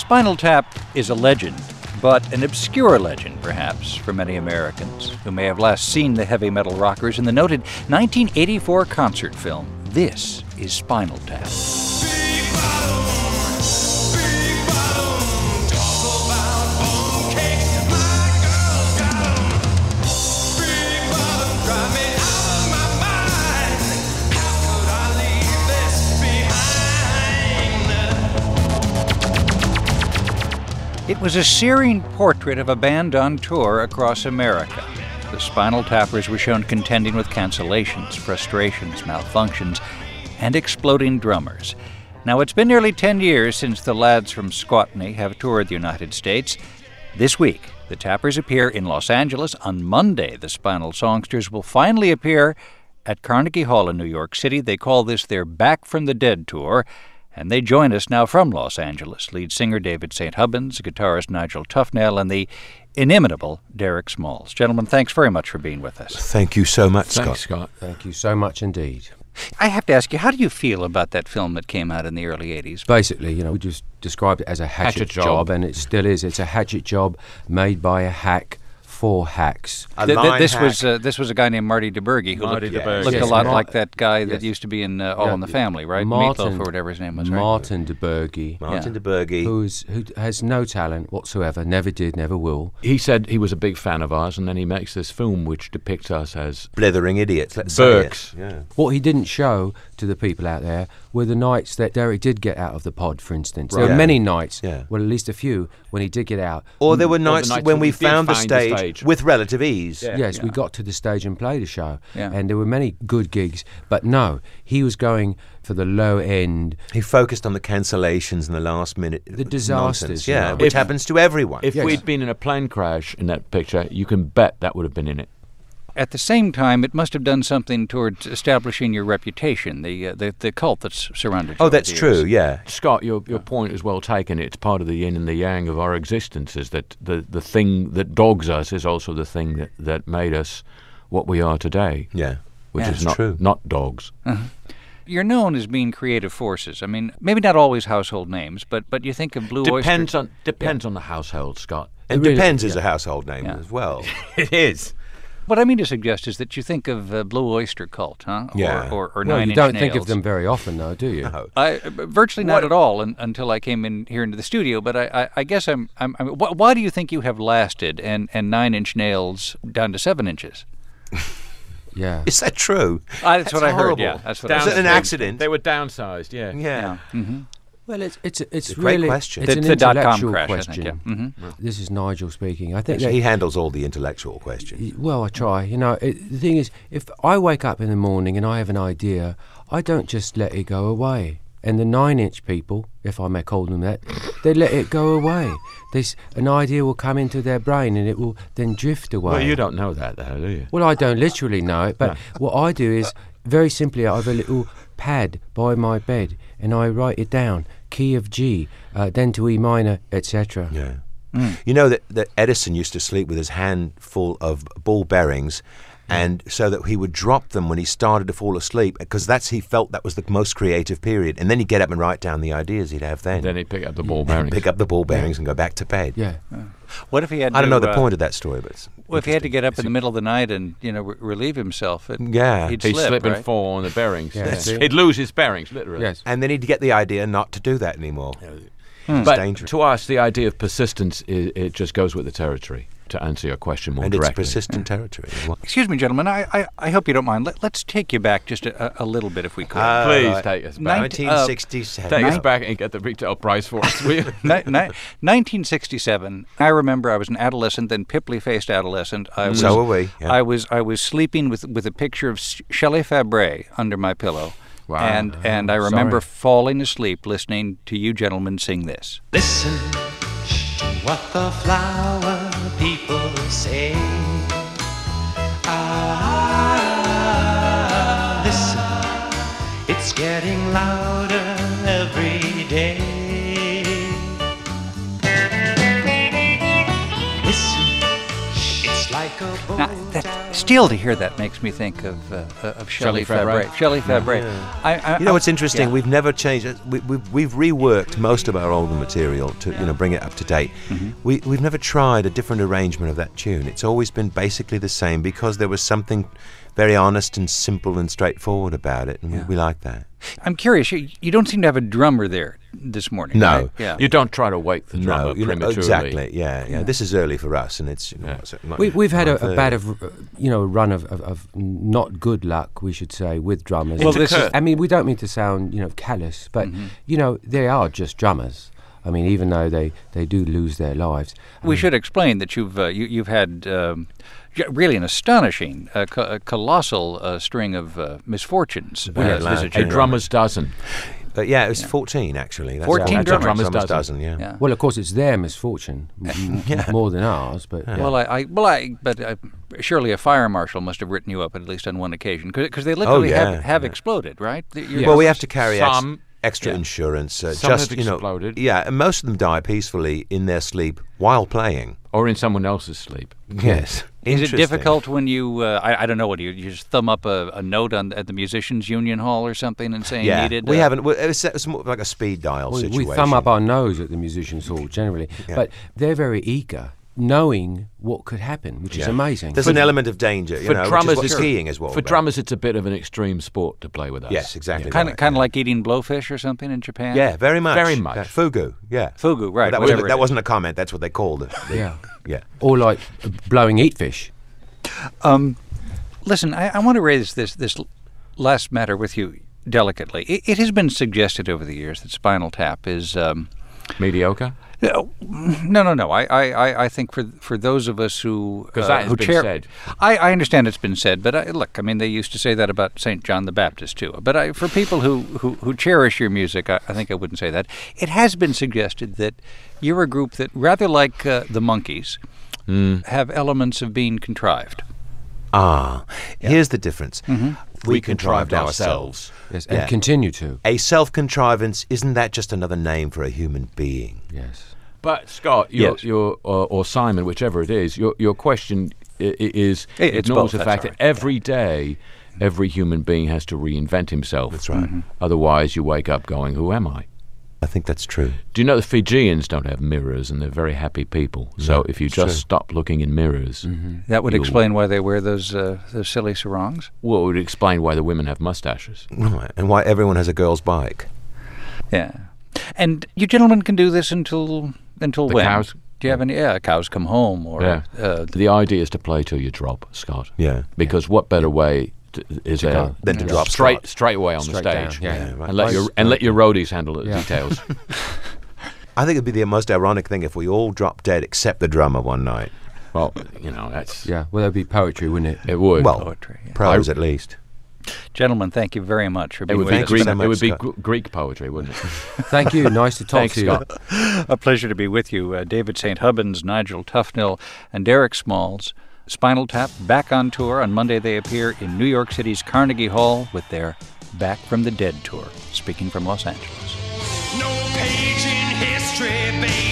Spinal Tap is a legend, but an obscure legend, perhaps, for many Americans who may have last seen the heavy metal rockers in the noted 1984 concert film, This is Spinal Tap. It was a searing portrait of a band on tour across America. The Spinal Tappers were shown contending with cancellations, frustrations, malfunctions, and exploding drummers. Now, it's been nearly 10 years since the lads from Squatney have toured the United States. This week, the Tappers appear in Los Angeles. On Monday, the Spinal Songsters will finally appear at Carnegie Hall in New York City. They call this their Back from the Dead tour. And they join us now from Los Angeles, lead singer David St. Hubbins, guitarist Nigel Tufnell, and the inimitable Derek Smalls. Gentlemen, thanks very much for being with us. Thank you so much, Scott. Thanks, Scott. Thank you so much indeed. I have to ask you, how do you feel about that film that came out in the early 80s? Basically, we just described it as a hatchet job, and it still is. It's a hatchet job made by a hack for hacks. This was a guy named Marty DeBurgi who looked a lot like that guy that used to be in All in the Family, right? Meatloaf or whatever his name was. Martin DeBurgi. Who has no talent whatsoever, never did, never will. He said he was a big fan of ours, and then he makes this film which depicts us as blithering idiots, let's Burks. say it. Yeah. What he didn't show to the people out there were the nights that Derek did get out of the pod, for instance. There were many nights, well, at least a few, when he did get out. Or there were nights when we found the stage with relative ease. Yes, we got to the stage and played the show. Yeah. And there were many good gigs. But no, he was going for the low end. He focused on the cancellations and the last minute the disasters. Nonsense, which happens to everyone. If we'd been in a plane crash in that picture, you can bet that would have been in it. At the same time, it must have done something towards establishing your reputation, the cult that's surrounded you. Oh, that's true, yeah. Scott, your point is well taken. It's part of the yin and the yang of our existence, is that the thing that dogs us is also the thing that made us what we are today. Yeah, which is true. Not dogs. Uh-huh. You're known as being creative forces. I mean, maybe not always household names, but you think of Blue Oyster. Depends on the household, Scott. And Depends is a household name as well. It is. What I mean to suggest is that you think of Blue Oyster Cult, huh? Or well, 9 Inch Nails. You don't think of them very often, though, do you? No. Virtually not at all until I came in here into the studio. But I guess why do you think you have lasted and 9 Inch Nails down to 7 inches? Yeah. Is that true? That's what I heard. Horrible. Yeah, that's what Was it an accident? They were downsized. Yeah. Yeah. Mm-hmm. Well, it's a really great question. It's an the intellectual .com crash, question. I think, yeah. This is Nigel speaking. I think he handles all the intellectual questions. Well, I try. The thing is, if I wake up in the morning and I have an idea, I don't just let it go away. And the 9 Inch people, if I may call them that, they let it go away. An idea will come into their brain and it will then drift away. Well, you don't know that, though, do you? Well, I don't literally know it, but what I do is, very simply, I have a little pad by my bed and I write it down, key of G, then to E minor, etc. Yeah. You know that Edison used to sleep with his hand full of ball bearings, and so that he would drop them when he started to fall asleep, because he felt that was the most creative period. And then he'd get up and write down the ideas he'd have then. And then he'd pick up the ball bearings. Pick up the ball bearings and go back to bed. Yeah. What if he had? I don't know the point of that story, but if he had to get up in the middle of the night and relieve himself, he'd slip, right? and fall on the bearings. Yeah. He'd lose his bearings, literally. Yes. And then he'd get the idea not to do that anymore. But dangerous. To us, the idea of persistence, it just goes with the territory, to answer your question more directly. And it's persistent territory. Excuse me, gentlemen. I hope you don't mind. Let's take you back just a little bit, if we could. Please take us back. 1967. Take us back and get the retail price for us, will you? 1967. I remember I was an adolescent, then pimply-faced adolescent. So were we. Yeah. I was sleeping with a picture of Shelley Fabre under my pillow. Wow. And I remember falling asleep listening to you gentlemen sing this. Listen to what the flower people say. Listen, it's getting louder every day. Listen, it's like a Now, still to hear that makes me think of Shelley Fabre. Shelley Fabre. What's interesting? Yeah. We've never changed. We've reworked most of our older material to bring it up to date. Mm-hmm. We've never tried a different arrangement of that tune. It's always been basically the same because there was something very honest and simple and straightforward about it, and we like that. I'm curious. You don't seem to have a drummer there this morning. No. Right? Yeah. You don't try to wake the drummer prematurely. Exactly. Yeah. This is early for us, and it's We've had a bad run of not good luck, we should say, with drummers. Well, this is- I mean, we don't mean to sound callous, but they are just drummers. I mean, even though they do lose their lives. We should explain that you've had really an astonishing, colossal string of misfortunes. A drummer's dozen. it was 14 actually. That's 14 all. drummers. Drummer's Drummers dozen. Yeah. Well, of course, it's their misfortune more than ours. But But surely a fire marshal must have written you up at least on one occasion because they literally have exploded, right? Well, we have to carry Some extra insurance. Some just have exploded. And most of them die peacefully in their sleep while playing. Or in someone else's sleep. Yes. Is it Interesting. difficult when you, I don't know, what you just thumb up a note at the Musicians Union Hall or something and saying needed? We haven't. It's more like a speed dial we situation. thumb up our nose at the Musicians Hall generally. But they're very eager, knowing what could happen, which is amazing. There's an element of danger, For drummers, which is what skiing as well. For drummers, it's a bit of an extreme sport to play with us. Yes, exactly. Kind of like eating blowfish or something in Japan? Yeah, very much. Very much. Fugu, yeah. Fugu, right. That wasn't a comment, that's what they called it. Yeah. Yeah. Or like blowing eat fish. Listen, I want to raise this last matter with you delicately. It has been suggested over the years that Spinal Tap is... Mediocre? No. I think for those of us who... Because that has been said. I understand it's been said, but they used to say that about St. John the Baptist too. But for people who cherish your music, I think I wouldn't say that. It has been suggested that you're a group that, rather like the Monkees, have elements of being contrived. Here's the difference. We contrived ourselves. Yes, and continue to. A self-contrivance, isn't that just another name for a human being? Yes. But Scott, or Simon, whichever it is, your question ignores both, the fact that every day, every human being has to reinvent himself. That's right. Otherwise, you wake up going, "Who am I?" I think that's true. Do you know the Fijians don't have mirrors and they're very happy people? So if you just stop looking in mirrors, That would explain why they wear those silly sarongs. well, it would explain why the women have mustaches. Right, and why everyone has a girl's bike. Yeah. And you gentlemen can do this until when? cows? Do you have any? Yeah, cows come home or The idea is to play till you drop, Scott. Yeah. Because what better way is there go. Than to drop straight away on Straight the down, stage, yeah. right. and let your roadies handle the details. I think it'd be the most ironic thing if we all dropped dead except the drummer one night. Well, that's Yeah, well, that'd be poetry, wouldn't it? it would. Well, poetry, yeah. prose at least. Gentlemen, thank you very much for it being would with be us. Greek. so much, It would be Scott. Greek poetry, wouldn't it? Thank you. Nice to talk Thanks, to you. Scott. A pleasure to be with you. David St. Hubbins, Nigel Tufnell, and Derek Smalls. Spinal Tap back on tour. On Monday they appear in New York City's Carnegie Hall with their Back from the Dead tour, speaking from Los Angeles. No page in history, baby.